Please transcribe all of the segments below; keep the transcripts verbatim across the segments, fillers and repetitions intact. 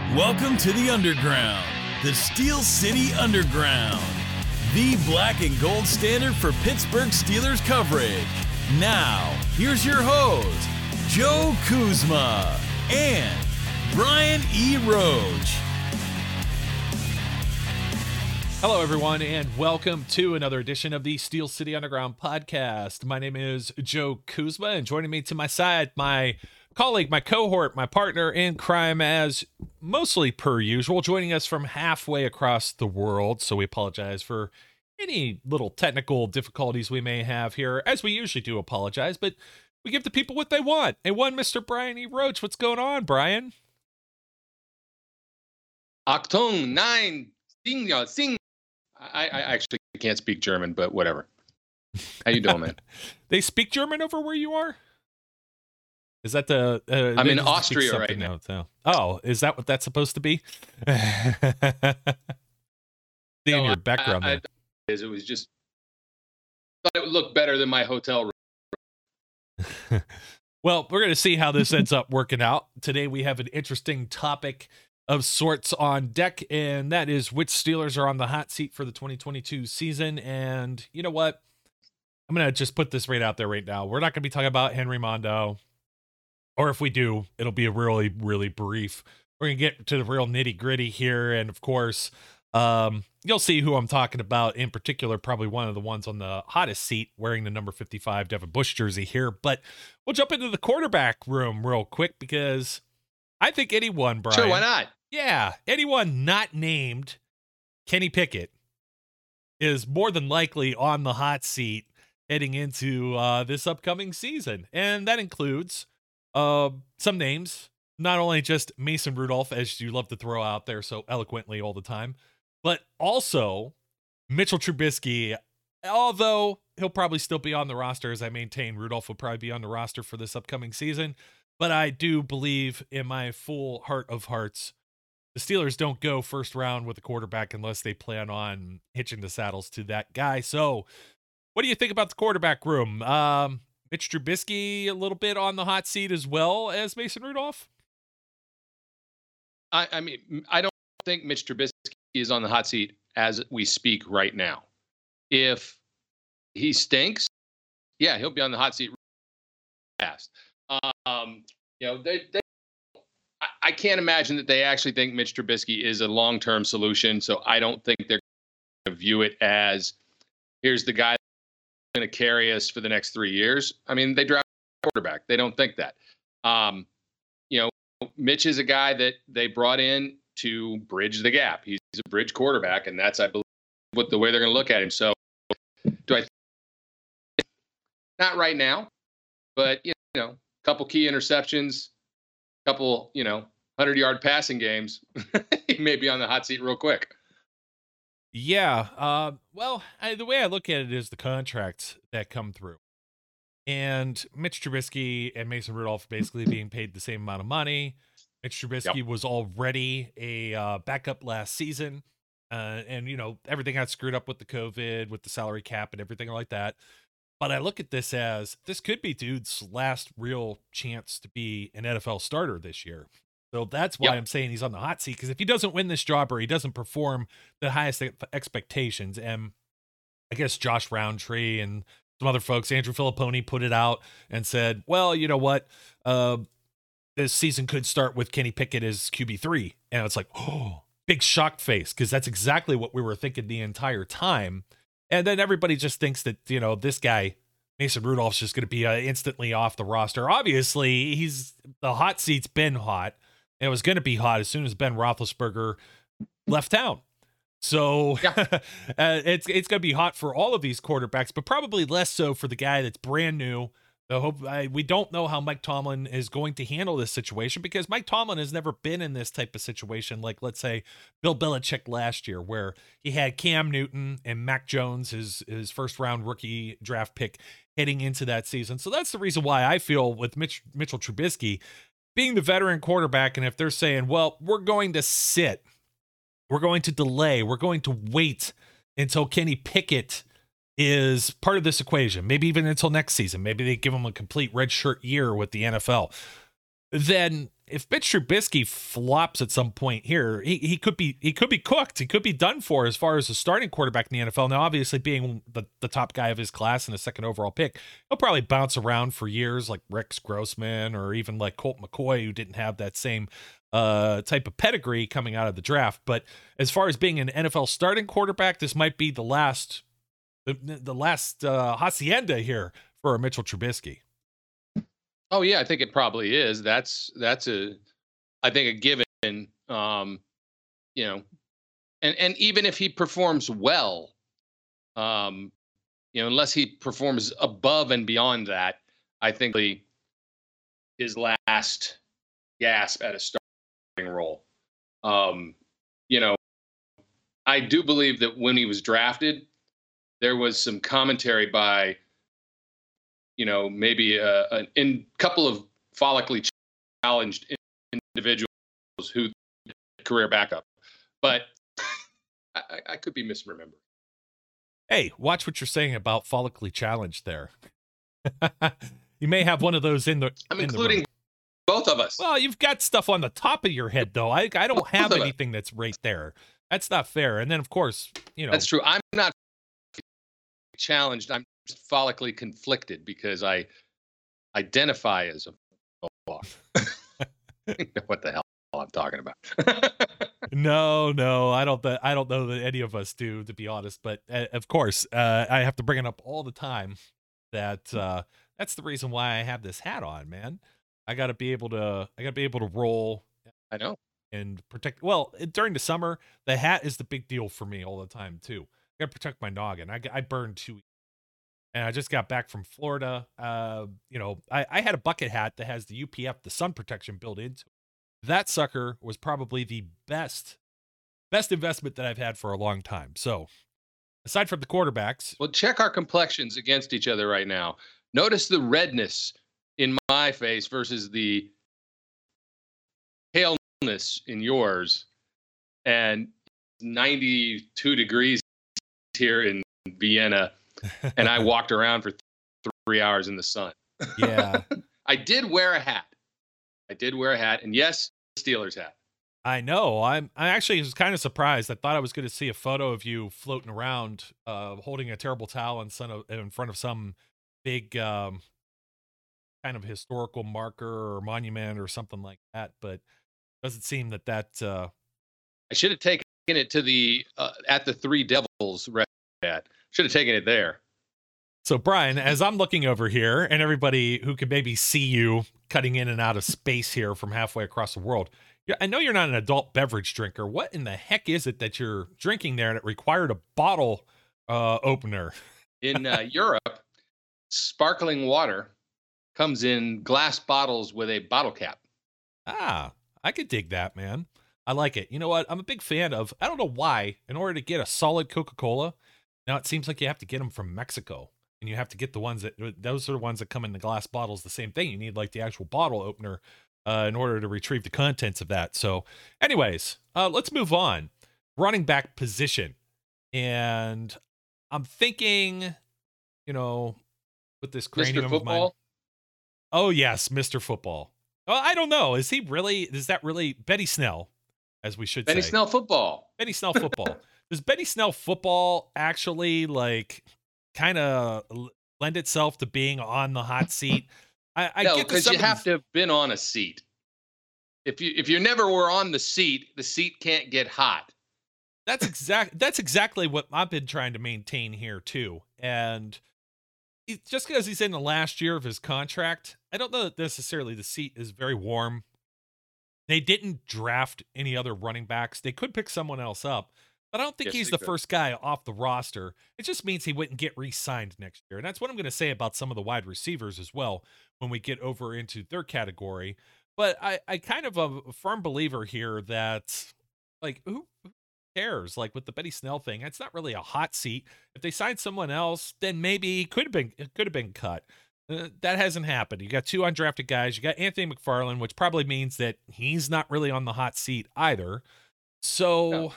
Welcome to the Underground, the Steel City Underground, the black and gold standard for Pittsburgh Steelers coverage. Now, here's your host, Joe Kuzma and Brian E. Roach. Hello, everyone, and welcome to another edition of the Steel City Underground podcast. My name is Joe Kuzma, and joining me to my side, my colleague, my cohort, my partner in crime, as mostly per usual, joining us from halfway across the world. So we apologize for any little technical difficulties we may have here, as we usually do apologize, but we give the people what they want. And one, Mister Brian E. Roach. What's going on, Brian? Achtung, nine, sing, ja, sing. I, I actually can't speak German, but whatever. How you doing, man? They speak German over where you are? Is that the... Uh, I'm in Austria right now. now. Oh, is that what that's supposed to be? Seeing no, your background I, I, there. It was just... thought it would look better than my hotel room. Well, we're going to see how this ends up working out. Today we have an interesting topic of sorts on deck, and that is which Steelers are on the hot seat for the twenty twenty-two season. And you know what? I'm going to just put this right out there right now. We're not going to be talking about Henry Mondo, or if we do, it'll be a really, really brief. We're going to get to the real nitty gritty here. And of course, um, you'll see who I'm talking about in particular, probably one of the ones on the hottest seat wearing the number fifty-five Devin Bush jersey here. But we'll jump into the quarterback room real quick, because I think anyone, Brian. Sure, why not? Yeah, anyone not named Kenny Pickett is more than likely on the hot seat heading into uh, this upcoming season. And that includes uh, some names, not only just Mason Rudolph, as you love to throw out there so eloquently all the time, but also Mitchell Trubisky, although he'll probably still be on the roster. As I maintain, Rudolph will probably be on the roster for this upcoming season. But I do believe in my full heart of hearts, the Steelers don't go first round with a quarterback unless they plan on hitching the saddles to that guy. So what do you think about the quarterback room? Um, Mitch Trubisky a little bit on the hot seat as well as Mason Rudolph? I, I mean, I don't think Mitch Trubisky is on the hot seat as we speak right now. If he stinks, yeah, he'll be on the hot seat fast. Um, you know, they, they I, I can't imagine that they actually think Mitch Trubisky is a long-term solution. So I don't think they're going to view it as, here's the guy that's going to carry us for the next three years. I mean, they draft a quarterback. They don't think that. Um, you know, Mitch is a guy that they brought in to bridge the gap. He's a bridge quarterback, and that's, I believe, what the way they're going to look at him. So do I think, not right now, but, you know, couple key interceptions, couple, you know, hundred-yard passing games, he may be on the hot seat real quick. Yeah. Uh, well, I, the way I look at it is the contracts that come through. And Mitch Trubisky and Mason Rudolph basically being paid the same amount of money. Mitch Trubisky yep. was already a uh, backup last season. Uh, and, you know, everything got screwed up with the COVID, with the salary cap and everything like that. But I look at this as this could be dude's last real chance to be an N F L starter this year. So that's why yep. I'm saying he's on the hot seat, because if he doesn't win this job or he doesn't perform the highest expectations, and I guess Josh Roundtree and some other folks, Andrew Filipponi, put it out and said, well, you know what? Uh, this season could start with Kenny Pickett as Q B three. And it's like, oh, big shock face, because that's exactly what we were thinking the entire time. And then everybody just thinks that, you know, this guy, Mason Rudolph's just going to be uh, instantly off the roster. Obviously, he's the hot seat's been hot. And it was going to be hot as soon as Ben Roethlisberger left town. So yeah. uh, it's it's going to be hot for all of these quarterbacks, but probably less so for the guy that's brand new. I hope I, we don't know how Mike Tomlin is going to handle this situation, because Mike Tomlin has never been in this type of situation. Like, let's say Bill Belichick last year, where he had Cam Newton and Mac Jones, his, his first round rookie draft pick, heading into that season. So that's the reason why I feel with Mitch, Mitchell Trubisky being the veteran quarterback. And if they're saying, well, we're going to sit, we're going to delay, we're going to wait until Kenny Pickett is part of this equation, maybe even until next season. Maybe they give him a complete red shirt year with the N F L. then if Mitch Trubisky flops at some point here, he, he could be he could be cooked. He could be done for as far as a starting quarterback in the N F L. Now, obviously, being the, the top guy of his class and a second overall pick, he'll probably bounce around for years like Rex Grossman or even like Colt McCoy, who didn't have that same uh, type of pedigree coming out of the draft. But as far as being an N F L starting quarterback, this might be the last the, the last uh, hacienda here for Mitchell Trubisky. Oh yeah, I think it probably is. That's that's a, I think a given. Um, you know, and and even if he performs well, um, you know, unless he performs above and beyond that, I think he, his last gasp at a starting role. Um, you know, I do believe that when he was drafted, there was some commentary by, you know, maybe a, a in couple of follically challenged individuals who career backup, but I, I could be misremembered. Hey, watch what you're saying about follically challenged there. You may have one of those in the. I'm in including the both of us. Well, you've got stuff on the top of your head, though. I I don't Both have of us. anything that's right there. That's not fair. And then, of course, you know. That's true. I'm not challenged. I'm just follically conflicted because I identify as a follower. What the hell I'm talking about? No, no, I don't. Th- I don't know that any of us do, to be honest. But uh, of course, uh, I have to bring it up all the time. That uh, that's the reason why I have this hat on, man. I got to be able to. I got to be able to roll. I know. And protect. Well, during the summer, the hat is the big deal for me all the time too. I got to protect my noggin. I I burned two. And I just got back from Florida. Uh, you know, I, I had a bucket hat that has the U P F, the sun protection built into it. That sucker was probably the best, best investment that I've had for a long time. So, aside from the quarterbacks, well, check our complexions against each other right now. Notice the redness in my face versus the paleness in yours, and ninety-two degrees here in Vienna. And I walked around for th- three hours in the sun. Yeah. I did wear a hat. I did wear a hat. And yes, Steelers hat. I know. I'm I actually was kind of surprised. I thought I was going to see a photo of you floating around uh, holding a terrible towel in, son of, in front of some big um, kind of historical marker or monument or something like that. But it doesn't seem that that... Uh... I should have taken it to the, uh, at the Three Devils rest hat. Should have taken it there. So, Brian, as I'm looking over here, and everybody who can maybe see you cutting in and out of space here from halfway across the world, I know you're not an adult beverage drinker. What in the heck is it that you're drinking there that required a bottle uh, opener? In uh, Europe, sparkling water comes in glass bottles with a bottle cap. Ah, I could dig that, man. I like it. You know what? I'm a big fan of, I don't know why, in order to get a solid Coca-Cola, now it seems like you have to get them from Mexico, and you have to get the ones that, those are the ones that come in the glass bottles, the same thing. You need like the actual bottle opener uh, in order to retrieve the contents of that. So anyways, uh, let's move on. Running back position. And I'm thinking, you know, with this cranium Mister of mine. Football? Oh yes, Mister Football. Well, I don't know. Is he really, is that really Benny Snell, as we should Benny say? Snell football. Benny Snell football. Does Benny Snell football actually like kind of lend itself to being on the hot seat? I, I No, get because some you of have these- to have been on a seat. If you if you never were on the seat, the seat can't get hot. That's exact. That's exactly what I've been trying to maintain here too. And it, just because he's in the last year of his contract, I don't know that necessarily the seat is very warm. They didn't draft any other running backs. They could pick someone else up. But I don't think Yes, he's they the could. first guy off the roster. It just means he wouldn't get re-signed next year. And that's what I'm going to say about some of the wide receivers as well when we get over into their category. But I, I kind of am a firm believer here that, like, who, who cares? Like, with the Benny Snell thing, it's not really a hot seat. If they signed someone else, then maybe he could have been, it could have been cut. Uh, that hasn't happened. You got two undrafted guys. You got Anthony McFarland, which probably means that he's not really on the hot seat either. So... No.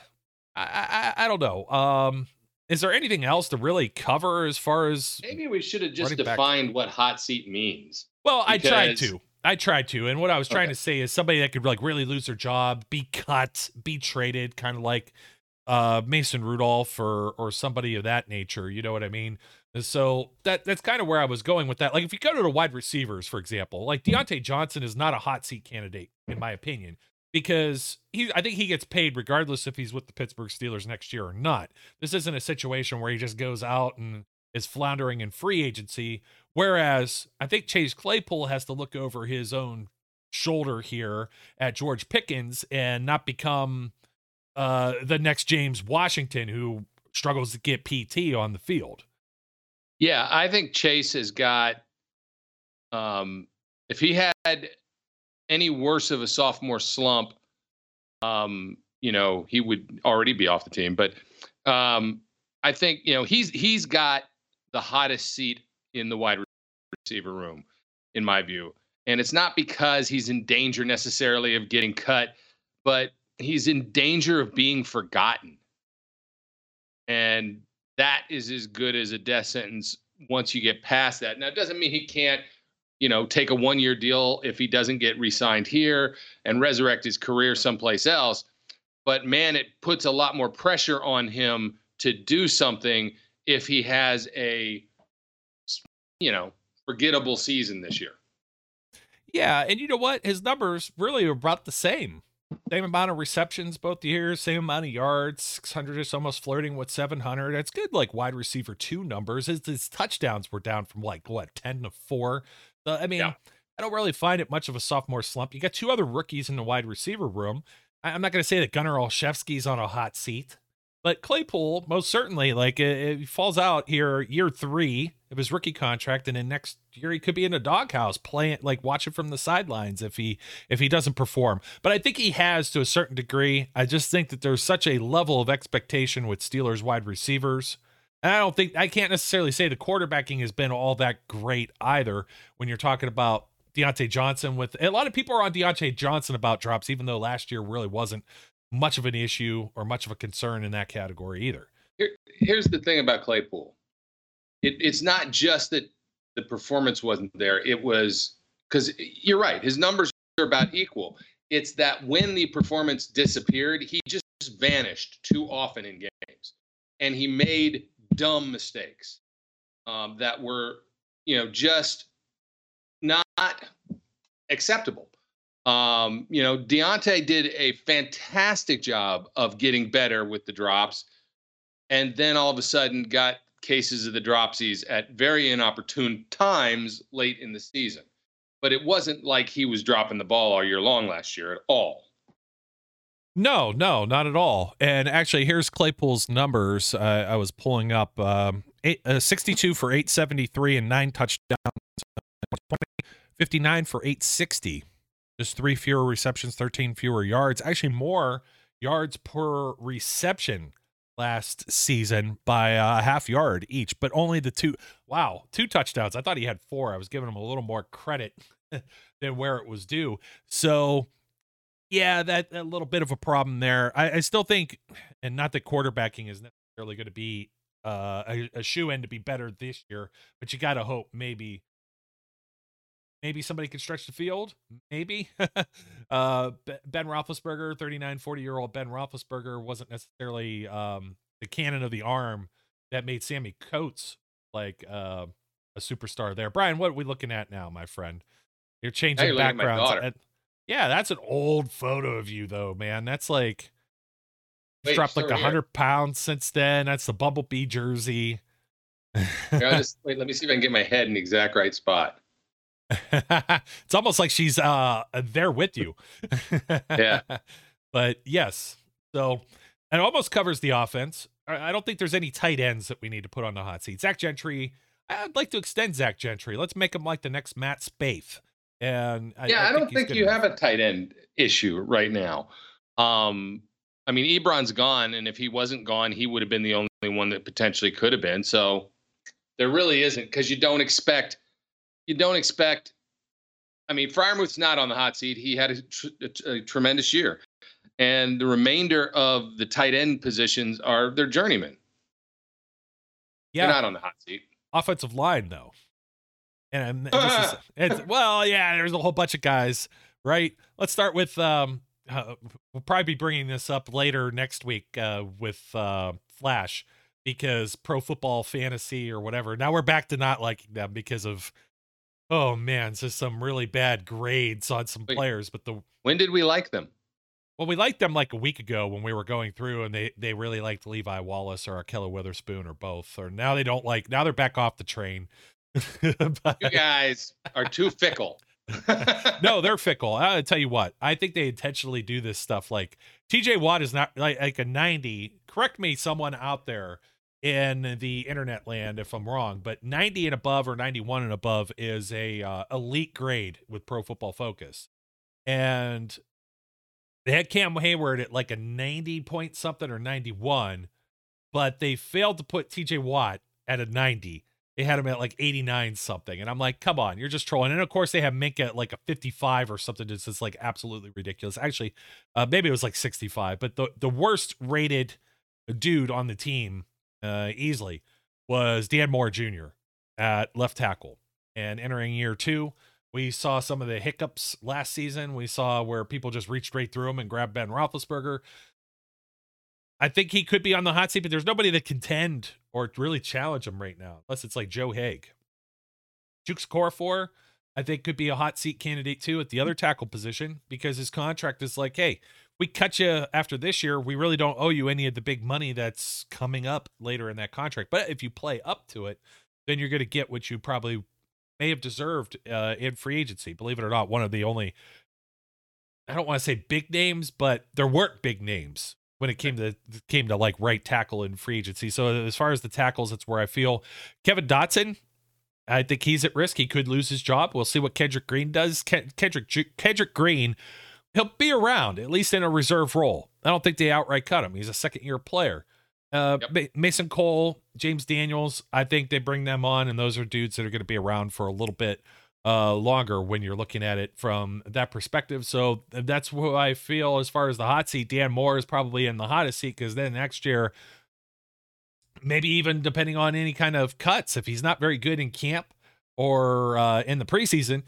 I, I I don't know. Um, is there anything else to really cover as far as? Maybe we should have just Running back. defined what hot seat means. Well, I tried because- to. I tried to, and what I was trying Okay. to say is somebody that could like really lose their job, be cut, be traded, kind of like uh, Mason Rudolph or or somebody of that nature. You know what I mean? And so that that's kind of where I was going with that. Like if you go to the wide receivers, for example, like Deontay Johnson is not a hot seat candidate in my opinion because he I think he gets paid regardless if he's with the Pittsburgh Steelers next year or not. This isn't a situation where he just goes out and is floundering in free agency. Whereas I think Chase Claypool has to look over his own shoulder here at George Pickens and not become uh, the next James Washington who struggles to get P T on the field. Yeah, I think Chase has got, um, if he had any worse of a sophomore slump, um, you know, he would already be off the team. But um, I think, you know, he's he's got the hottest seat in the wide receiver room, in my view. And it's not because he's in danger necessarily of getting cut, but he's in danger of being forgotten. And that is as good as a death sentence once you get past that. Now, it doesn't mean he can't, you know, take a one-year deal if he doesn't get re-signed here and resurrect his career someplace else. But, man, it puts a lot more pressure on him to do something if he has a, you know, forgettable season this year. Yeah, and you know what? His numbers really are about the same. Same amount of receptions both years, same amount of yards, six hundred is almost flirting with seven hundred. It's good, like wide receiver two numbers. His, his touchdowns were down from like, what, ten to four? So, I mean, Yeah. I don't really find it much of a sophomore slump. You got two other rookies in the wide receiver room. I, I'm not going to say that Gunnar Olszewski's on a hot seat, but Claypool, most certainly, like, it, it falls out here year three of his rookie contract, and then next year he could be in a doghouse playing, like watching from the sidelines if he if he doesn't perform. But I think he has to a certain degree. I just think that there's such a level of expectation with Steelers wide receivers. And I don't think I can't necessarily say the quarterbacking has been all that great either when you're talking about Deontay Johnson. With a lot of people are on Deontay Johnson about drops, even though last year really wasn't much of an issue or much of a concern in that category either. Here, here's the thing about Claypool. It, it's not just that the performance wasn't there. It was because you're right. His numbers are about equal. It's that when the performance disappeared, he just vanished too often in games. And he made dumb mistakes um, that were, you know, just not acceptable. Um, you know, Deontay did a fantastic job of getting better with the drops. And then all of a sudden got cases of the dropsies at very inopportune times late in the season. But it wasn't like he was dropping the ball all year long last year at all. No, no, not at all. And actually, here's Claypool's numbers. Uh, I was pulling up um, eight, uh, sixty-two for eight seventy-three and nine touchdowns, fifty-nine for eight sixty. Just three fewer receptions, thirteen fewer yards. Actually, more yards per reception last season by a half yard each, but only the two. Wow, two touchdowns. I thought he had four. I was giving him a little more credit than where it was due. So, yeah, that a little bit of a problem there. I, I still think, and not that quarterbacking is necessarily going to be uh, a, a shoe-in to be better this year, but you got to hope maybe Maybe somebody could stretch the field. Maybe. uh, Ben Roethlisberger, thirty-nine, forty-year-old Ben Roethlisberger wasn't necessarily um, the cannon of the arm that made Sammy Coates like uh, a superstar there. Brian, what are we looking at now, my friend? You're changing Now you're looking at my backgrounds. daughter. And- yeah, that's an old photo of you, though, man. That's like Wait, dropped she's like over one here. hundred pounds since then. That's the Bumblebee jersey. Here, I'll just, wait, let me see if I can get my head in the exact right spot. It's almost like she's uh there with you. Yeah. But yes, so it almost covers the offense. I I don't think there's any tight ends that we need to put on the hot seat. Zach Gentry, I'd like to extend Zach Gentry. Let's make him like the next Matt Spaeth. And I, Yeah, I, I don't he's think good you enough. have a tight end issue right now. Um, I mean, Ebron's gone, and if he wasn't gone, he would have been the only one that potentially could have been. So there really isn't, because you don't expect you don't expect. I mean, Freiermuth's not on the hot seat. He had a, tr- a, tr- a tremendous year, and the remainder of the tight end positions are their journeymen. Yeah, They're not on the hot seat. offensive line though. And this is, it's, well, yeah, there's a whole bunch of guys, right? Let's start with, um, uh, we'll probably be bringing this up later next week uh, with uh, Flash, because Pro Football Fantasy or whatever. Now we're back to not liking them because of, oh man, just some really bad grades on some Wait, players. But the when did we like them? Well, we liked them like a week ago when we were going through, and they they really liked Levi Wallace or Ahkello Witherspoon or both. Or now they don't like. Now they're back off the train. But, You guys are too fickle. no, they're fickle. I'll tell you what. I think they intentionally do this stuff. Like T J Watt is not like, like a ninety. Correct me, someone out there in the internet land if I'm wrong, but ninety and above or ninety-one and above is a uh, elite grade with Pro Football Focus. And they had Cam Hayward at like a ninety point something or ninety-one, but they failed to put T J Watt at a ninety. They had him at like eighty-nine something. And I'm like, come on, you're just trolling. And of course they have Minka at like a fifty-five or something. It's just like absolutely ridiculous. Actually, uh, maybe it was like sixty-five, but the, the worst rated dude on the team uh, easily was Dan Moore Junior at left tackle. And entering year two, we saw some of the hiccups last season. We saw where people just reached straight through him and grabbed Ben Roethlisberger. I think he could be on the hot seat, but there's nobody to contend or really challenge him right now, unless it's like Joe Haig. Jukes Okorafor, I think, could be a hot seat candidate too at the other tackle position, because his contract is like, hey, we cut you after this year. We really don't owe you any of the big money that's coming up later in that contract. But if you play up to it, then you're going to get what you probably may have deserved uh, in free agency. Believe it or not, one of the only, I don't want to say big names, but there weren't big names when it came to came to like right tackle in free agency. So as far as the tackles, that's where I feel Kevin Dotson, I think he's at risk. He could lose his job. We'll see what Kendrick Green does. Ken, Kendrick Kendrick Green, he'll be around, at least in a reserve role. I don't think they outright cut him. He's a second year player. Uh, yep. Mason Cole, James Daniels, I think they bring them on, and those are dudes that are going to be around for a little bit uh, longer when you're looking at it from that perspective. So that's what I feel as far as the hot seat. Dan Moore is probably in the hottest seat, because then next year, maybe even depending on any kind of cuts, if he's not very good in camp or uh, in the preseason,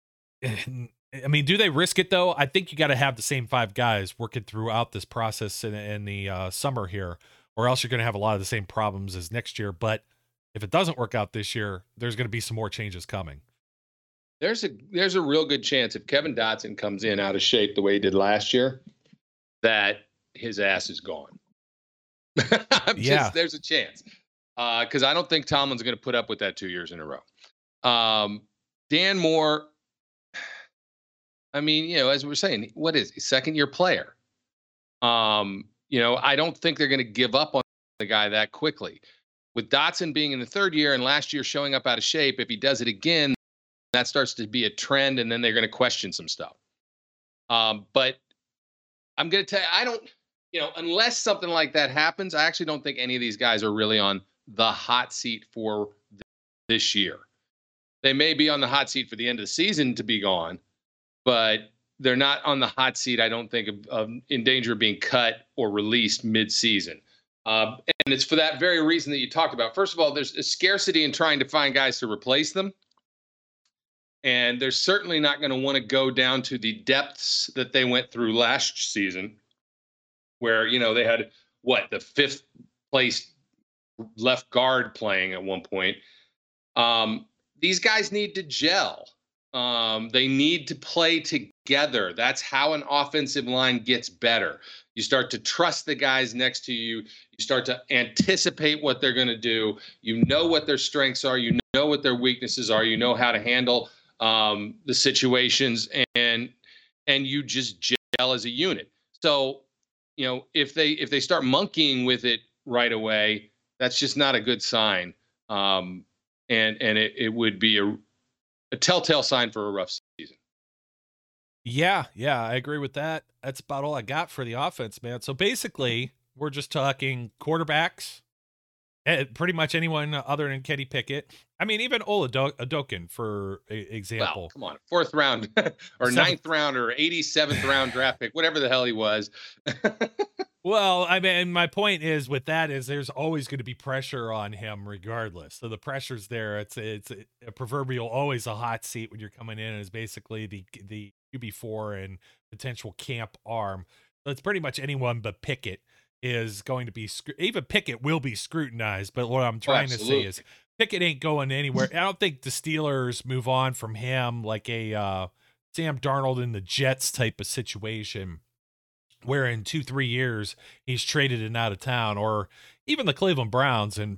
I mean, do they risk it though? I think you got to have the same five guys working throughout this process in, in the uh, summer here, or else you're going to have a lot of the same problems as next year. But if it doesn't work out this year, there's going to be some more changes coming. There's a there's a real good chance if Kevin Dotson comes in out of shape the way he did last year, that his ass is gone. I'm yeah, just, there's a chance, because uh, I don't think Tomlin's going to put up with that two years in a row. Um, Dan Moore, I mean, you know, as we're saying, what is he, second year player? Um, you know, I don't think they're going to give up on the guy that quickly. With Dotson being in the third year and last year showing up out of shape, if he does it again, that starts to be a trend, and then they're going to question some stuff. Um, but I'm going to tell you, I don't, you know, unless something like that happens, I actually don't think any of these guys are really on the hot seat for this year. They may be on the hot seat for the end of the season to be gone, but they're not on the hot seat, I don't think, of, of in danger of being cut or released mid-season. Uh, and it's for that very reason that you talked about. First of all, there's a scarcity in trying to find guys to replace them. And they're certainly not going to want to go down to the depths that they went through last season, where, you know, they had, what, the fifth place left guard playing at one point. Um, these guys need to gel. Um, they need to play together. That's how an offensive line gets better. You start to trust the guys next to you. You start to anticipate what they're going to do. You know what their strengths are. You know what their weaknesses are. You know how to handle um, the situations, and and you just gel as a unit. So, you know, if they if they start monkeying with it right away, that's just not a good sign. Um, and and it, it would be a a telltale sign for a rough season. Yeah, yeah, I agree with that. That's about all I got for the offense, man. So basically, we're just talking quarterbacks, and pretty much anyone other than Kenny Pickett. I mean, even Ola Adokin, for example. Well, come on, fourth round or Seventh. ninth round or eighty-seventh round draft pick, whatever the hell he was. Well, I mean, my point is with that is there's always going to be pressure on him regardless. So the pressure's there. It's it's a, a proverbial always a hot seat when you're coming in as basically the the Q B four and potential camp arm. So it's pretty much anyone but Pickett is going to be even Pickett will be scrutinized. But what I'm trying oh, to say is Pickett ain't going anywhere. I don't think the Steelers move on from him like a uh, Sam Darnold in the Jets type of situation, where in two, three years he's traded and out of town, or even the Cleveland Browns. And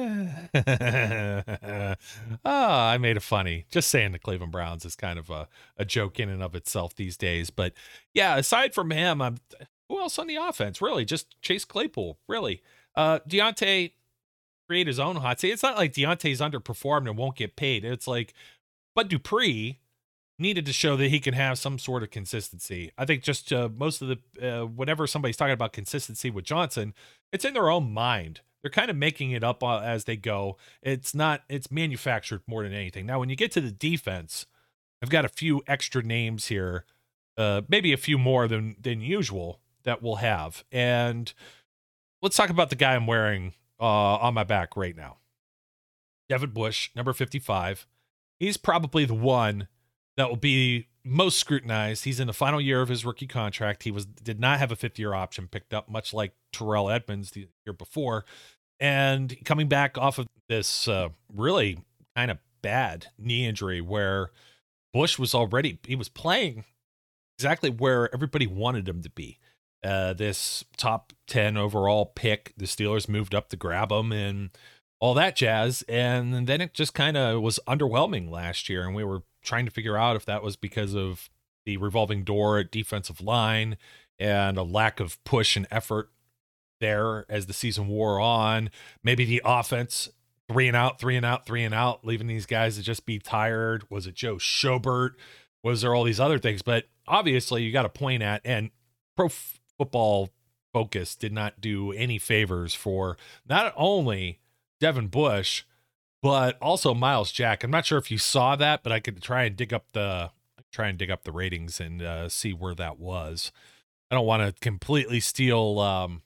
ah, I made it funny. Just saying the Cleveland Browns is kind of a, a joke in and of itself these days. But yeah, aside from him, I'm, who else on the offense? Really, just Chase Claypool. Really, uh, Deontay create his own hot seat. It's not like Deontay's underperformed and won't get paid. It's like, Bud Dupree needed to show that he can have some sort of consistency. I think just uh, most of the, uh, whenever somebody's talking about consistency with Johnson, it's in their own mind. They're kind of making it up uh, as they go. It's not, it's manufactured more than anything. Now, when you get to the defense, I've got a few extra names here, uh, maybe a few more than, than usual that we'll have. And let's talk about the guy I'm wearing uh, on my back right now. Devin Bush, number fifty-five. He's probably the one that will be most scrutinized. He's in the final year of his rookie contract. He was did not have a fifth year option picked up, much like Terrell Edmonds the year before. And coming back off of this uh, really kind of bad knee injury where Bush was already, he was playing exactly where everybody wanted him to be. Uh, this top ten overall pick, the Steelers moved up to grab him and all that jazz. And then it just kind of was underwhelming last year. And we were trying to figure out if that was because of the revolving door at defensive line and a lack of push and effort there as the season wore on. Maybe the offense, three and out, three and out, three and out, leaving these guys to just be tired. Was it Joe Schobert? Was there all these other things? But obviously you got to point at, and Pro Football Focus did not do any favors for not only Devin Bush, but also Myles Jack. I'm not sure if you saw that, but I could try and dig up the try and dig up the ratings and uh, see where that was. I don't want to completely steal um,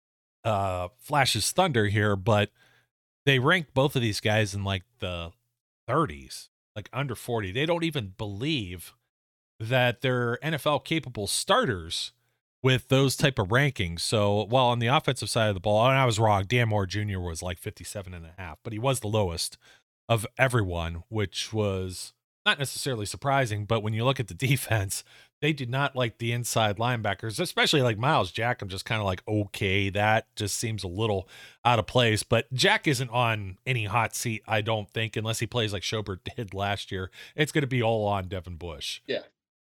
uh, Flash's thunder here, but they rank both of these guys in like the thirties, like under forty. They don't even believe that they're N F L capable starters with those type of rankings. So while on the offensive side of the ball, and I was wrong, Dan Moore Junior was like fifty-seven and a half, but he was the lowest of everyone, which was not necessarily surprising. But when you look at the defense, they did not like the inside linebackers, especially like Myles Jack. I'm just kind of like, okay, that just seems a little out of place. But Jack isn't on any hot seat, I don't think, unless he plays like Schobert did last year. It's going to be all on Devin Bush. Yeah.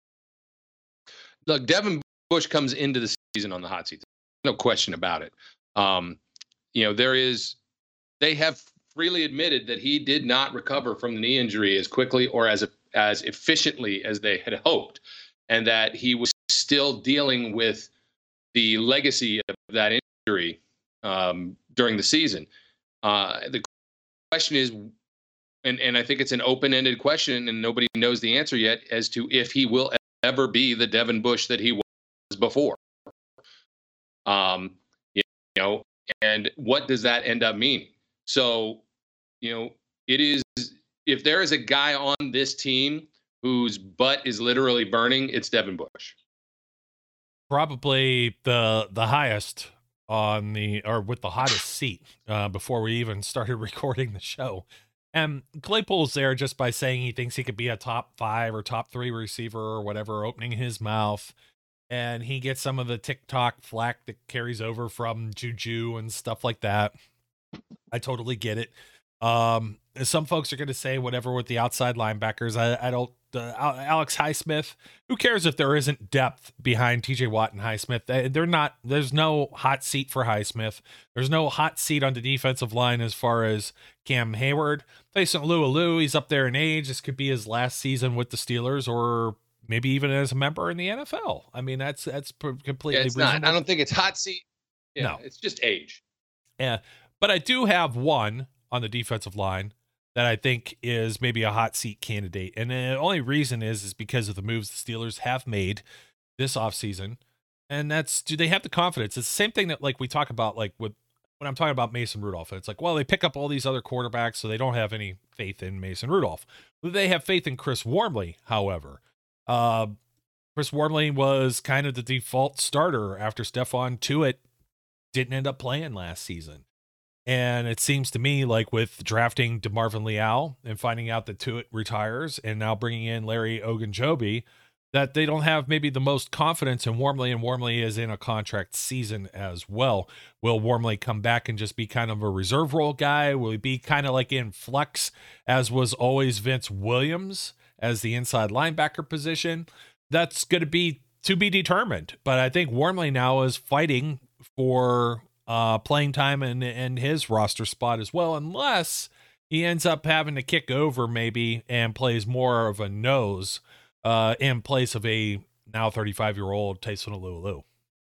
Look, Devin Bush comes into the season on the hot seat. No question about it. Um, you know, there is, they have freely admitted that he did not recover from the knee injury as quickly or as, as efficiently as they had hoped. And that he was still dealing with the legacy of that injury um, during the season. Uh, the question is, and, and I think it's an open-ended question and nobody knows the answer yet as to if he will ever be the Devin Bush that he was before. Um, you know, and what does that end up meaning? So, you know, it is, if there is a guy on this team whose butt is literally burning, it's Devin Bush. Probably the the highest on the, or with the hottest seat uh, before we even started recording the show. And Claypool's there just by saying he thinks he could be a top five or top three receiver or whatever, opening his mouth. And he gets some of the TikTok flack that carries over from Juju and stuff like that. I totally get it. Um, some folks are going to say whatever with the outside linebackers. I, I don't, uh, Alex Highsmith, who cares if there isn't depth behind T J Watt and Highsmith? They, they're not, there's no hot seat for Highsmith. There's no hot seat on the defensive line as far as Cam Hayward. Facing Alu, he's up there in age. This could be his last season with the Steelers, or maybe even as a member in the N F L. I mean, that's, that's completely yeah, it's reasonable. not. I don't think it's hot seat. Yeah, no, it's just age. Yeah. But I do have one on the defensive line that I think is maybe a hot seat candidate. And the only reason is, is because of the moves the Steelers have made this offseason. And that's, do they have the confidence? It's the same thing that like we talk about, like with, when I'm talking about Mason Rudolph, it's like, well, they pick up all these other quarterbacks, so they don't have any faith in Mason Rudolph. They have faith in Chris Wormley, however. Uh, Chris Wormley was kind of the default starter after Stephon Tuitt didn't end up playing last season. And it seems to me like with drafting DeMarvin Leal and finding out that Tuitt retires and now bringing in Larry Ogunjobi, that they don't have maybe the most confidence in Wormley, and Wormley is in a contract season as well. Will Wormley come back and just be kind of a reserve role guy? Will he be kind of like in flex as was always Vince Williams as the inside linebacker position? That's going to be to be determined. But I think Wormley now is fighting for uh, playing time and, and his roster spot as well, unless he ends up having to kick over maybe and plays more of a nose uh, in place of a now thirty-five-year-old Tyson Alualu.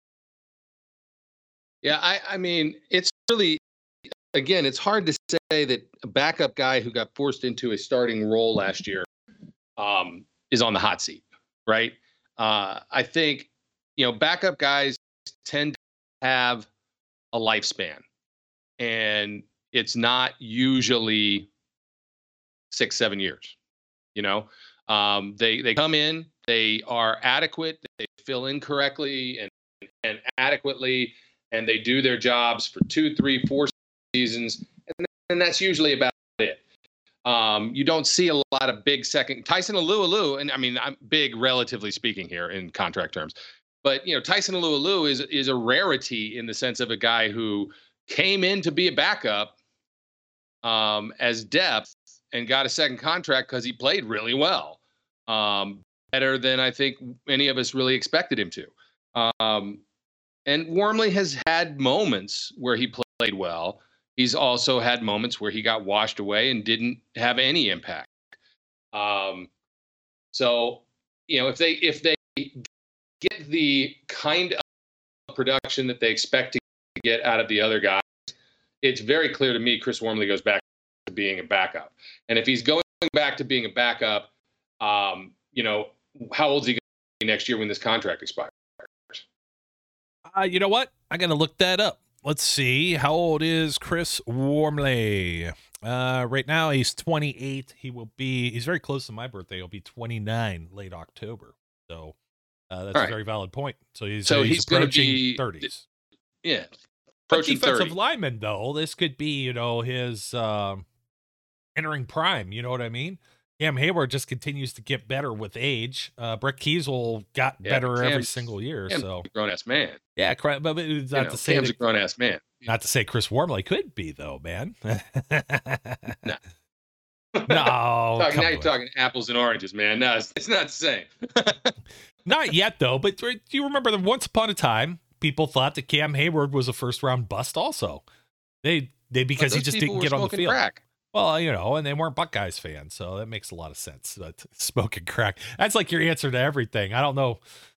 Yeah, I, I mean, it's really, again, it's hard to say that a backup guy who got forced into a starting role last year um, is on the hot seat, right? Uh, I think, you know, backup guys tend to have a lifespan, and it's not usually six, seven years. You know, um, they they come in, they are adequate, they fill in correctly and and adequately, and they do their jobs for two, three, four seasons, and, and that's usually about it. Um, you don't see a lot of big second Tyson Alualu, and I mean, I'm big relatively speaking here in contract terms. But, you know, Tyson Alualu is is a rarity in the sense of a guy who came in to be a backup um, as depth and got a second contract because he played really well, um, better than I think any of us really expected him to. Um, and Wormley has had moments where he played well. He's also had moments where he got washed away and didn't have any impact. Um, so, you know, if they if they get the kind of production that they expect to get out of the other guys, it's very clear to me Chris Wormley goes back to being a backup. And if he's going back to being a backup, um, you know, how old is he going to be next year when this contract expires? Uh, you know what? I got to look that up. Let's see. How old is Chris Wormley? Uh, right now he's twenty-eight. He will be, he's very close to my birthday. He'll be twenty-nine late October. So uh, that's right. A very valid point. So he's, so he's, he's approaching be, thirties. Yeah. Approaching defensive thirty. Lineman, though, this could be, you know, his uh, entering prime. You know what I mean? Cam Hayward just continues to get better with age. Uh, Brett Kiesel got yeah, better Cam's, every single year. Cam's so a grown ass man. Yeah, but it's not you know, to say Cam's that, a grown ass man. Not to say Chris Wormley could be though, man. no, no. talking, now on. you're talking apples and oranges, man. No, it's, it's not the same. Not yet, though. But do you remember that once upon a time, people thought that Cam Hayward was a first round bust. Also, they they because he just didn't get on the field. Crack. Well, you know, and they weren't Buckeyes fans, so that makes a lot of sense. But smoking crack, that's like your answer to everything. I don't know.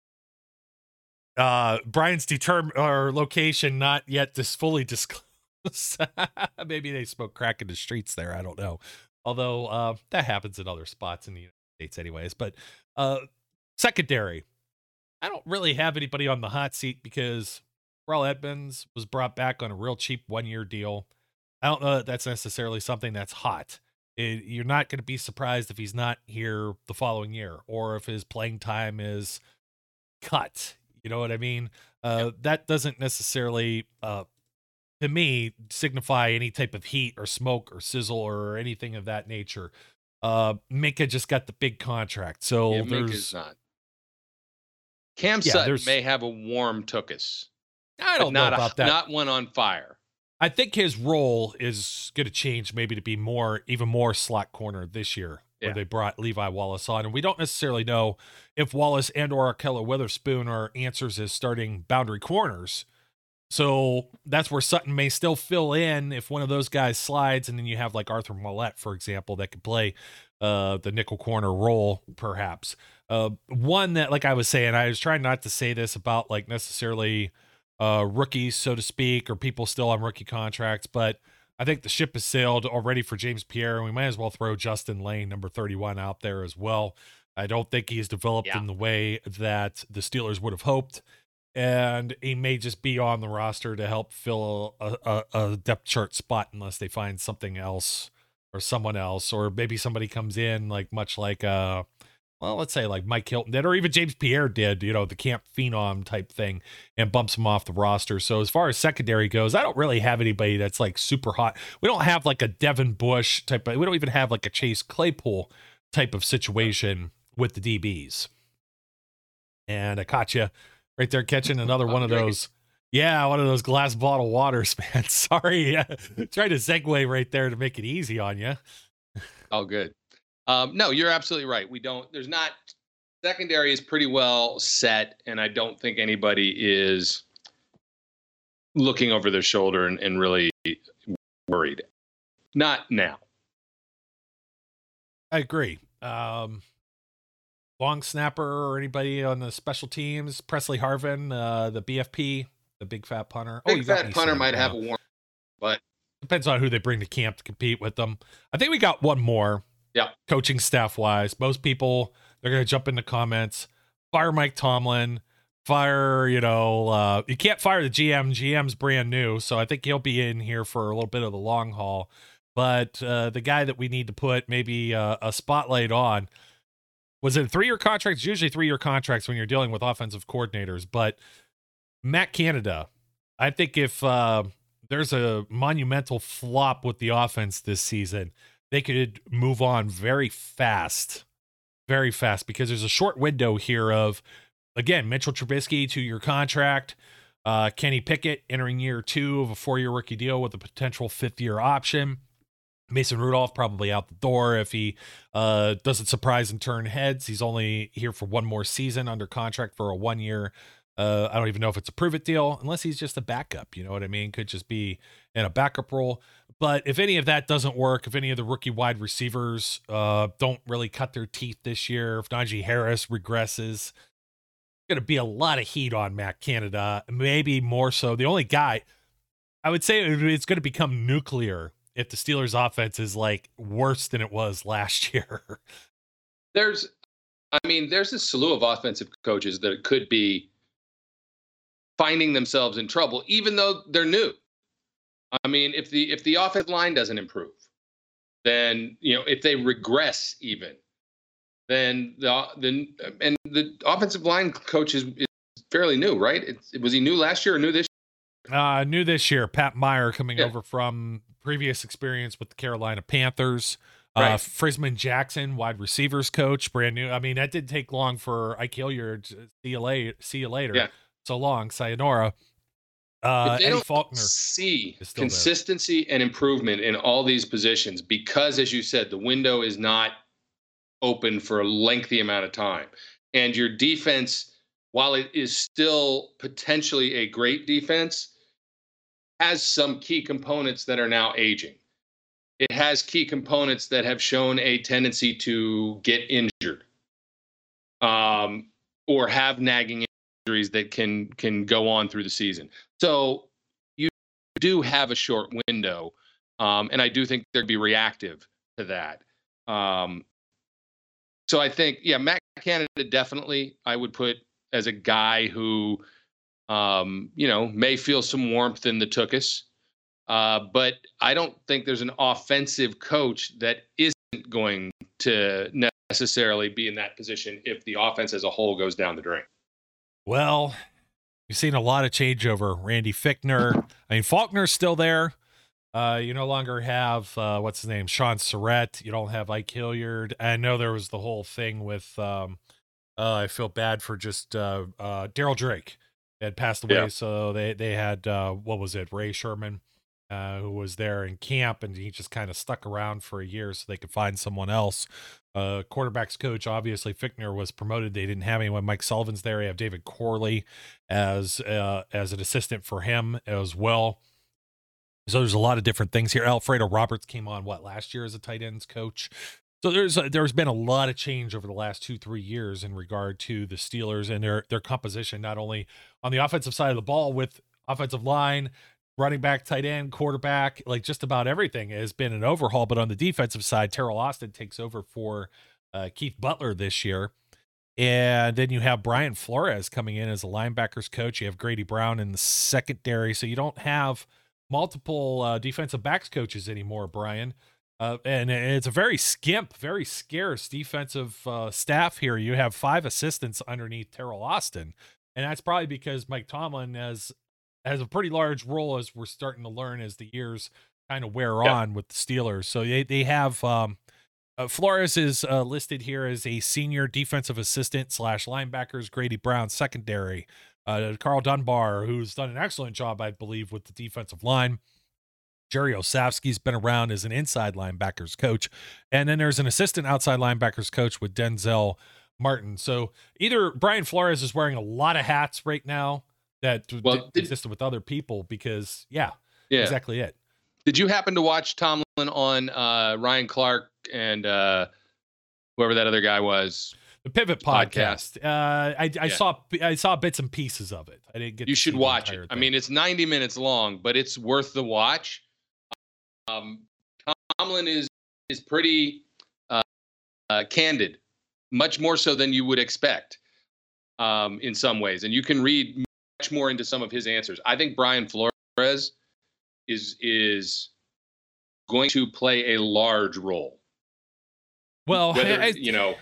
Uh, Brian's determ or location not yet dis- fully disclosed. Maybe they smoke crack in the streets there. I don't know. Although uh, that happens in other spots in the United States, anyways. But uh, secondary, I don't really have anybody on the hot seat because Terrell Edmunds was brought back on a real cheap one-year deal. I don't know that that's necessarily something that's hot. It, you're not going to be surprised if he's not here the following year or if his playing time is cut. You know what I mean? Uh, yep. That doesn't necessarily, uh, to me, signify any type of heat or smoke or sizzle or anything of that nature. Uh, Minkah just got the big contract, so yeah, there's not. Cam yeah, Sutton may have a warm tuchus. I don't know about a, that. Not one on fire. I think his role is going to change maybe to be more, even more slot corner this year, yeah. where they brought Levi Wallace on. And we don't necessarily know if Wallace and or Keller Witherspoon are answers as starting boundary corners. So that's where Sutton may still fill in if one of those guys slides. And then you have like Arthur Millette, for example, that could play uh, the nickel corner role, perhaps. Uh, one that, like I was saying, I was trying not to say this about like necessarily uh, rookies, so to speak, or people still on rookie contracts, but I think the ship has sailed already for James Pierre, and we might as well throw Justin Lane, number thirty-one, out there as well. I don't think he's developed yeah. in the way that the Steelers would have hoped. and he may just be on the roster to help fill a, a, a depth chart spot unless they find something else or someone else, or maybe somebody comes in like much like uh well, let's say like Mike Hilton did, or even James Pierre did, you know, the camp phenom type thing, and bumps him off the roster. So as far as secondary goes, I don't really have anybody that's like super hot. We don't have like a Devin Bush type of, we don't even have like a Chase Claypool type of situation with the D Bs. And I caught you right there catching another one of those. Yeah, one of those glass bottle waters, man. Sorry. Yeah. Tried to segue right there to make it easy on you. Oh, good. Um, no, you're absolutely right. We don't, there's not, secondary is pretty well set, and I don't think anybody is looking over their shoulder and, and really worried. Not now. I agree. Um, long snapper or anybody on the special teams, Presley Harvin, uh, the B F P, the big fat punter. Big oh, you got fat punter might now. have a warm, but depends on who they bring to camp to compete with them. I think we got one more. Yeah. Coaching staff wise, most people, they're going to jump in the comments, fire Mike Tomlin, fire, you know, uh, you can't fire the G M. G M's brand new. So I think he'll be in here for a little bit of the long haul. But uh, the guy that we need to put maybe uh, a spotlight on, was it a three-year contract? It's usually three-year contracts when you're dealing with offensive coordinators. But Matt Canada, I think if uh, there's a monumental flop with the offense this season, they could move on very fast, very fast, because there's a short window here of, again, Mitchell Trubisky, two-year contract, uh, Kenny Pickett entering year two of a four-year rookie deal with a potential fifth-year option. Mason Rudolph probably out the door if he uh, doesn't surprise and turn heads. He's only here for one more season under contract for a one-year. Uh, I don't even know if it's a prove-it deal, unless he's just a backup. You know what I mean? Could just be in a backup role. But if any of that doesn't work, if any of the rookie wide receivers uh, don't really cut their teeth this year, if Najee Harris regresses, going to be a lot of heat on Matt Canada, maybe more so. The only guy, I would say it's going to become nuclear if the Steelers offense is like worse than it was last year. There's, I mean, there's a slew of offensive coaches that could be finding themselves in trouble, even though they're new. I mean, if the if the offensive line doesn't improve, then, you know, if they regress even, then the then and the offensive line coach is, is fairly new, right? It's, was he new last year or new this year? Uh, new this year. Pat Meyer coming yeah. over from previous experience with the Carolina Panthers. Right. Uh, Frisman Jackson, wide receivers coach, brand new. I mean, that didn't take long for Ike Hilliard. See you later. See you later. Yeah. So long. Sayonara. Uh, if they Eddie don't Faulkner see consistency there. and improvement in all these positions, because, as you said, the window is not open for a lengthy amount of time, and your defense, while it is still potentially a great defense, has some key components that are now aging. It has key components that have shown a tendency to get injured, um, or have nagging injuries that can can go on through the season. So you do have a short window, um, and I do think they'd be reactive to that. Um, so I think, yeah, Matt Canada definitely I would put as a guy who, um, you know, may feel some warmth in the tuchus, uh, but I don't think there's an offensive coach that isn't going to necessarily be in that position if the offense as a whole goes down the drain. Well, you've seen a lot of changeover. Randy Fichtner. I mean, Faulkner's still there. Uh, you no longer have, uh, what's his name, Sean Surratt. You don't have Ike Hilliard. I know there was the whole thing with, um, uh, I feel bad for just uh, uh, Daryl Drake had passed away. Yeah. So they, they had, uh, what was it, Ray Sherman, uh, who was there in camp, and he just kind of stuck around for a year so they could find someone else. Uh, quarterbacks coach, obviously Fichtner was promoted. They didn't have anyone. Mike Sullivan's there. You have David Corley as uh, as an assistant for him as well. So there's a lot of different things here. Alfredo Roberts came on what last year as a tight ends coach. So there's a, there's been a lot of change over the last two three years in regard to the Steelers and their their composition, not only on the offensive side of the ball with offensive line, running back, tight end, quarterback, like just about everything has been an overhaul. But on the defensive side, Terrell Austin takes over for uh, Keith Butler this year. And then you have Brian Flores coming in as a linebackers coach. You have Grady Brown in the secondary. So you don't have multiple uh, defensive backs coaches anymore, Brian. Uh, and it's a very skimp, very scarce defensive uh, staff here. You have five assistants underneath Terrell Austin. And that's probably because Mike Tomlin has, has a pretty large role, as we're starting to learn as the years kind of wear yep. on with the Steelers. So they, they have um, uh, Flores is uh, listed here as a senior defensive assistant slash linebackers, Grady Brown secondary, uh, Carl Dunbar, who's done an excellent job, I believe, with the defensive line. Jerry Osavsky's been around as an inside linebackers coach. And then there's an assistant outside linebackers coach with Denzel Martin. So either Brian Flores is wearing a lot of hats right now that well, d- existed with other people because, yeah, yeah, exactly it. Did you happen to watch Tomlin on uh, Ryan Clark and uh, whoever that other guy was? The Pivot podcast. podcast. Uh, I, I yeah. saw I saw bits and pieces of it. I didn't get. You to should see watch the it. thing. I mean, it's ninety minutes long, but it's worth the watch. Um, Tomlin is is pretty uh, uh, candid, much more so than you would expect um, in some ways, and you can read much more into some of his answers. I think Brian Flores is is going to play a large role. Well, Whether, I, you know,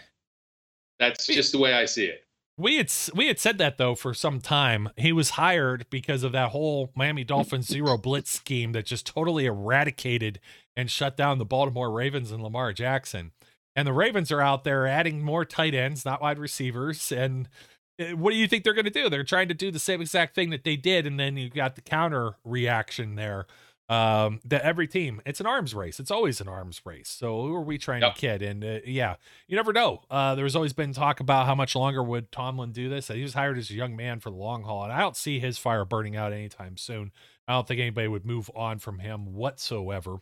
that's just the way I see it. We had we had said that though for some time. He was hired because of that whole Miami Dolphins zero blitz scheme that just totally eradicated and shut down the Baltimore Ravens and Lamar Jackson. And the Ravens are out there adding more tight ends, not wide receivers. And what do you think they're going to do? They're trying to do the same exact thing that they did, and then you got the counter reaction there. Um, that every team, it's an arms race. It's always an arms race. So who are we trying yep. to kid? And uh, yeah, you never know. Uh, there's always been talk about how much longer would Tomlin do this. He was hired as a young man for the long haul, and I don't see his fire burning out anytime soon. I don't think anybody would move on from him whatsoever.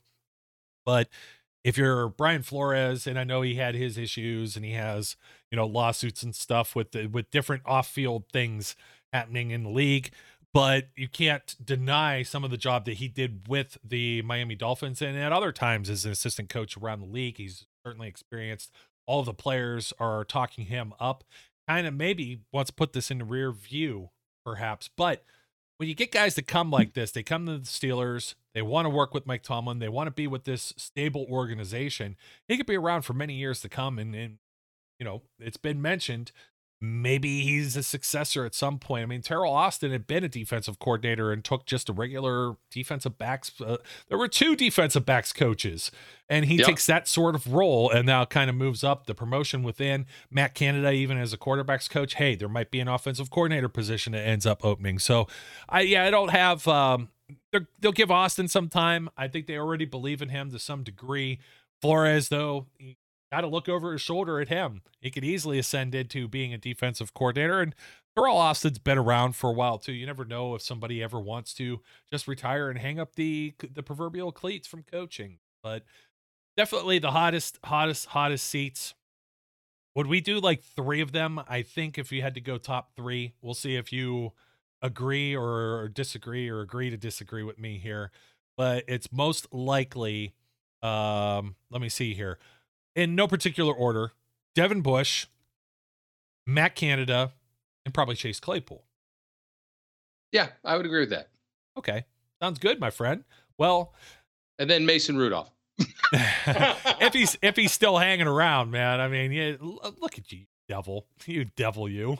But if you're Brian Flores, and I know he had his issues and he has, you know, lawsuits and stuff with the, with different off-field things happening in the league, but you can't deny some of the job that he did with the Miami Dolphins and at other times as an assistant coach around the league. He's certainly experienced. All of the players are talking him up. Kind of maybe wants to put this in the rear view, perhaps. But when you get guys that come like this, they come to the Steelers, they want to work with Mike Tomlin, they want to be with this stable organization. He could be around for many years to come. And, and you know, it's been mentioned, maybe he's a successor at some point. I mean, Terrell Austin had been a defensive coordinator and took just a regular defensive backs. Uh, there were two defensive backs coaches, and he yep. takes that sort of role and now kind of moves up the promotion within. Matt Canada, even as a quarterbacks coach, hey, there might be an offensive coordinator position that ends up opening. So, I yeah, I don't have. Um, they'll give Austin some time. I think they already believe in him to some degree. Flores, though, he, got to look over his shoulder at him. He could easily ascend into being a defensive coordinator, and Terrell Austin's been around for a while too. You never know if somebody ever wants to just retire and hang up the the proverbial cleats from coaching. But definitely the hottest, hottest, hottest seats. Would we do like three of them? I think if you had to go top three, we'll see if you agree or disagree or agree to disagree with me here. But it's most likely, um, let me see here. In no particular order, Devin Bush, Matt Canada, and probably Chase Claypool. Yeah, I would agree with that. Okay. Sounds good, my friend. Well, and then Mason Rudolph. if he's if he's still hanging around, man. I mean, yeah, look at you, devil. You devil you.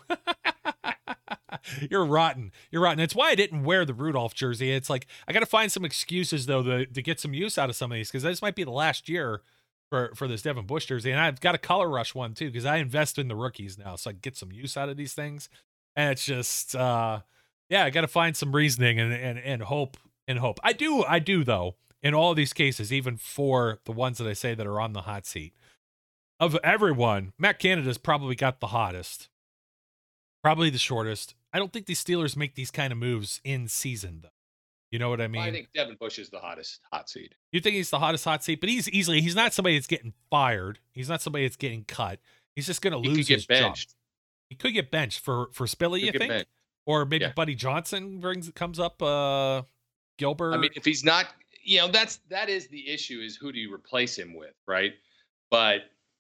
You're rotten. You're rotten. It's why I didn't wear the Rudolph jersey. It's like I got to find some excuses though to, to get some use out of some of these, because this might be the last year for for this Devin Bush jersey, and I've got a color rush one too, because I invest in the rookies now, so I get some use out of these things. And it's just, uh, yeah, I got to find some reasoning and and and hope and hope. I do, I do though. In all of these cases, even for the ones that I say that are on the hot seat, of everyone, Matt Canada's probably got the hottest, probably the shortest. I don't think these Steelers make these kind of moves in season though. You know what I mean? Well, I think Devin Bush is the hottest hot seat. You think he's the hottest hot seat, but he's easily, he's not somebody that's getting fired. He's not somebody that's getting cut. He's just going to lose his job. He could get benched for, for Spilly, you think? Benched. Or maybe yeah. Buddy Johnson brings comes up, uh, Gilbert. I mean, if he's not, you know, that's, that is the issue, is who do you replace him with, right? But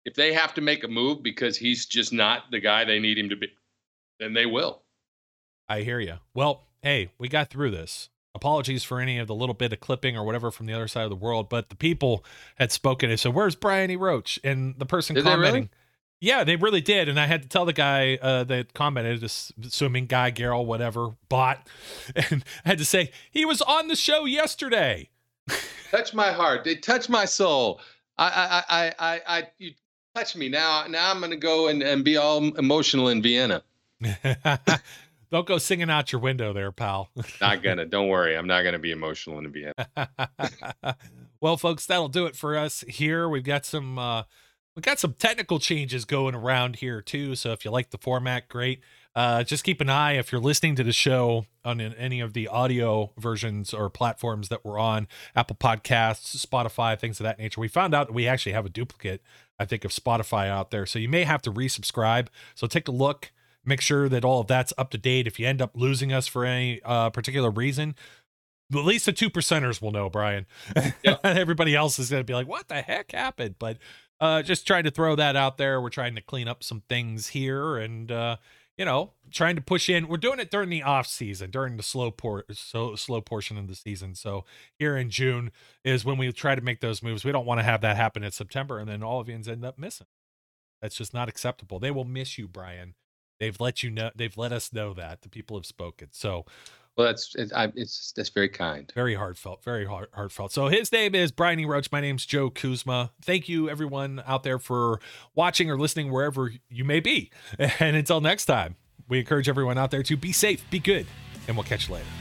If they have to make a move because he's just not the guy they need him to be, then they will. I hear you. Well, hey, we got through this. Apologies for any of the little bit of clipping or whatever from the other side of the world, but the people had spoken. They said, "Where's Brian E. Roach?" And the person Did commenting, they really? yeah, they really did. And I had to tell the guy uh, that commented, this assuming Guy Garrel, whatever, bot, and I had to say he was on the show yesterday. Touch my heart. They touch my soul. I, I, I, I, I you touch me now. Now I'm going to go and, and be all emotional in Vienna. Don't go singing out your window there, pal. Not gonna. Don't worry. I'm not gonna be emotional in Vienna. Well, folks, that'll do it for us here. We've got some uh, we've got some technical changes going around here too. So if you like the format, great. Uh, just keep an eye if you're listening to the show on any of the audio versions or platforms that we're on, Apple Podcasts, Spotify, things of that nature. We found out that we actually have a duplicate, I think, of Spotify out there. So you may have to resubscribe. So take a look. Make sure that all of that's up to date. If you end up losing us for any uh, particular reason, at least the two percenters will know, Brian. Yep. Everybody else is going to be like, what the heck happened? But uh, just trying to throw that out there. We're trying to clean up some things here and, uh, you know, trying to push in. We're doing it during the off season, during the slow por- so slow portion of the season. So here in June is when we try to make those moves. We don't want to have that happen in September and then all of you end up missing. That's just not acceptable. They will miss you, Brian. They've let you know. They've let us know that the people have spoken. So, well, that's it, I, it's that's very kind, very heartfelt, very heart, heartfelt. So his name is Brian E. Roach. My name's Joe Kuzma. Thank you, everyone out there, for watching or listening wherever you may be. And until next time, we encourage everyone out there to be safe, be good, and we'll catch you later.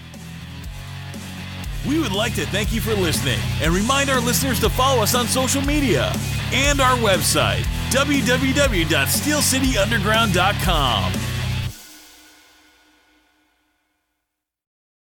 We would like to thank you for listening and remind our listeners to follow us on social media and our website, w w w dot steel city underground dot com.